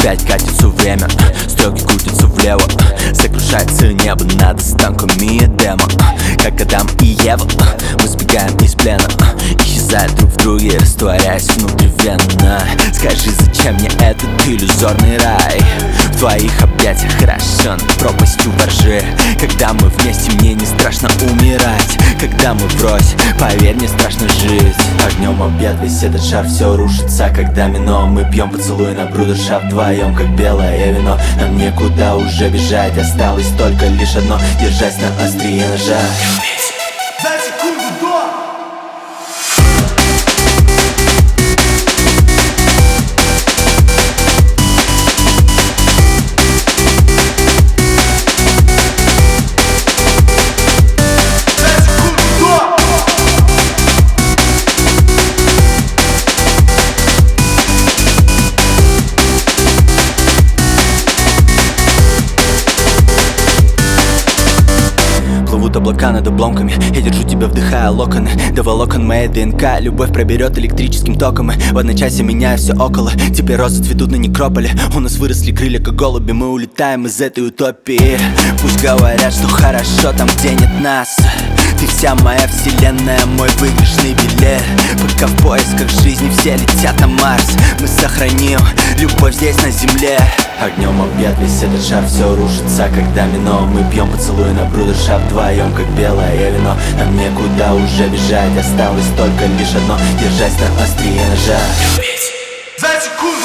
опять катится время, стрелки крутятся влево, сокрушается небо над останками Эдема. Как Адам и Ева, мы сбегаем из плена, исчезая друг в друге, растворяясь внутривенно. Скажи, зачем мне этот иллюзорный рай? В твоих объятиях рожден пропастью воржи. Когда мы вместе, мне не страшно умирать. Когда мы врозь, поверь, не страшно жить. Огнем объят весь этот шар, все рушится как домино. Мы пьем поцелуй на брудерша вдвоем, как белое вино. Нам некуда уже бежать, осталось только лишь одно: держась на острие ножа. За секунду до! Плывут облака над обломками, я держу тебя, вдыхая локоны. До волокон моей ДНК любовь проберет электрическим током. И в одночасье меняя все около. Теперь розы цветут на некрополе. У нас выросли крылья, как голуби. Мы улетаем из этой утопии. Пусть говорят, что хорошо там, где нет нас. Ты вся моя вселенная, мой выигрышный билет. Пока в поисках жизни все летят на Марс, мы сохраним любовь здесь на земле. Огнем объят весь этот шар, все рушится как домино. Мы пьем поцелуй на брудерша вдвоем, как белое вино. Нам некуда уже бежать, осталось только лишь одно: держась на острие ножа. За секунду!